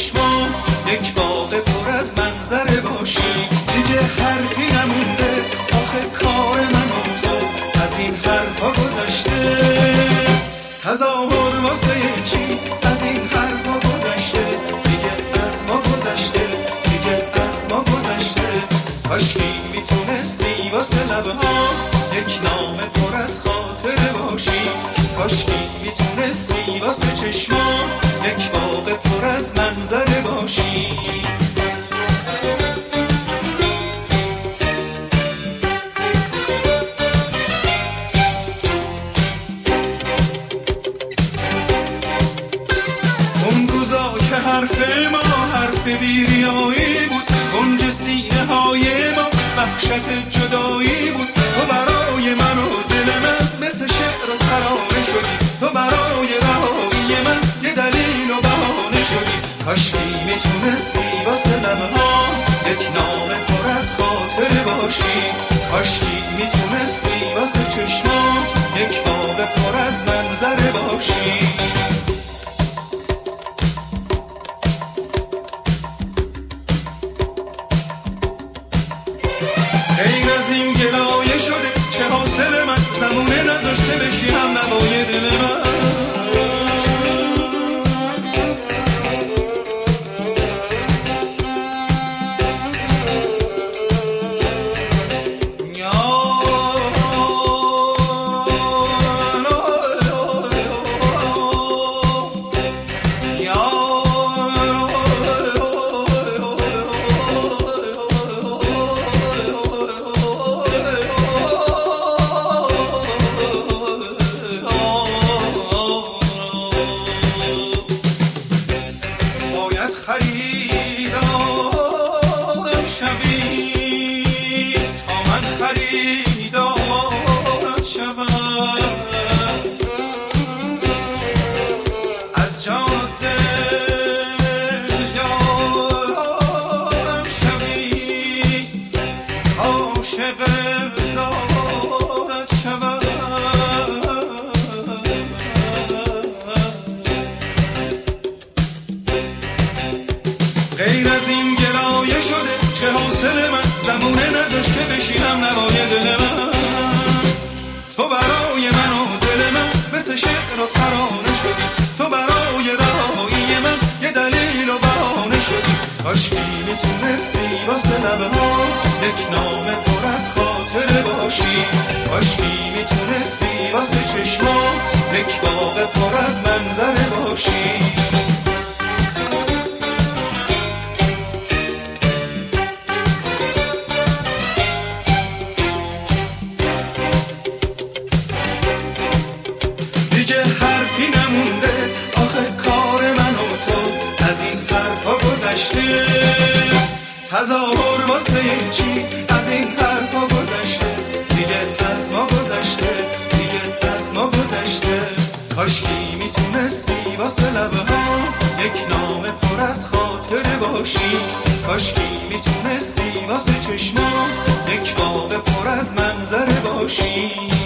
چشمام یک باغ پر از منظره باشی. دیگه حرفی نمونده آخه کار من و تو از این حرفا گذشته. تظاهر واسه چی از این حرفا گذشته. دیگه از ما گذشته، دیگه از ما گذشته. کاشکی میتونستی واسه لبها یک نام پر از خاطره باشی. کاشکی میتونستی واسه چشمام یک باغ پر از منظره باشی. اون روزا که حرف ما حرف بیریایی بود، گنج سینه های ما وحشت جدایی بود. تو برای من و دل من مثل شعر و ترانه شدی. تو برای رهایی من یه دلیل و بهانه شدی. کاشکی میتونستی واسه لبها یک نام پر از خاطره باشی. کاشکی میتونستی واسه چشمام یک باغ پر از منظره باشی. غیر از این گلایه شده چه حاصل من، زمونه نذاشته بشی هم نوای دل من. خریدارم شوی تا من خریدارت شوم. از جان و دل یارم شوی عاشق زارت شوم. غیر از این گلایه شده چه حاصل من، زمونه نذاشت که بشینم نوای دل من. تو برای من و دل من مثل شعر و ترانه شدی. تو برای رهایی من یه دلیل و بهانه شدی. کاشکی میتونستی واسه لبها یک نام پر از خاطره باشی. کاشکی میتونستی واسه چشمام یک باغ پر از منظره باشی. حرفی نمونده آخه کار من و تو از این حرفا گذشته. تظاهر واسه چی از این حرفا گذشته. دیگه از ما گذشته، دیگه از ما گذشته. کاشکی میتونستی واسه لبها یک نام پر از خاطره باشی. کاشکی میتونستی واسه چشمام یک باغ پر از منظره باشی.